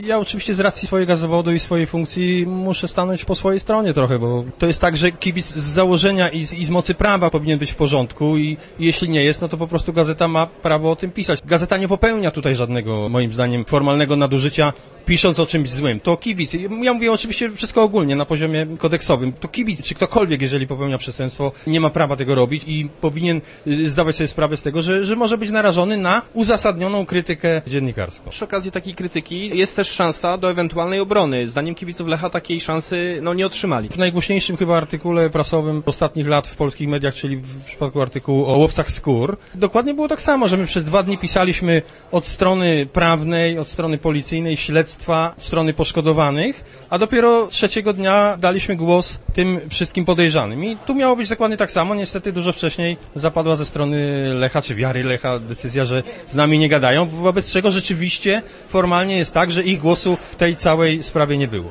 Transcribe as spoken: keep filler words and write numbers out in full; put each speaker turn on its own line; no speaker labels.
Ja oczywiście z racji swojego zawodu i swojej funkcji muszę stanąć po swojej stronie trochę, bo to jest tak, że kibic z założenia i z, i z mocy prawa powinien być w porządku i, i jeśli nie jest, no to po prostu gazeta ma prawo o tym pisać. Gazeta nie popełnia tutaj żadnego, moim zdaniem, formalnego nadużycia, pisząc o czymś złym. To kibic, ja mówię oczywiście wszystko ogólnie, na poziomie kodeksowym, to kibic, czy ktokolwiek, jeżeli popełnia przestępstwo, nie ma prawa tego robić i powinien zdawać sobie sprawę z tego, że, że może być narażony na uzasadnioną krytykę dziennikarską.
Przy okazji takiej krytyki jest też szansa do ewentualnej obrony. Zdaniem kibiców Lecha takiej szansy no, nie otrzymali.
W najgłośniejszym chyba artykule prasowym ostatnich lat w polskich mediach, czyli w przypadku artykułu o łowcach skór, dokładnie było tak samo, że my przez dwa dni pisaliśmy od strony prawnej, od strony policyjnej, śledztwa, od strony poszkodowanych, a dopiero trzeciego dnia daliśmy głos tym wszystkim podejrzanym. I tu miało być dokładnie tak samo. Niestety dużo wcześniej zapadła ze strony Lecha, czy wiary Lecha decyzja, że z nami nie gadają, wobec czego rzeczywiście formalnie jest tak, że ich głosu w tej całej sprawie nie było.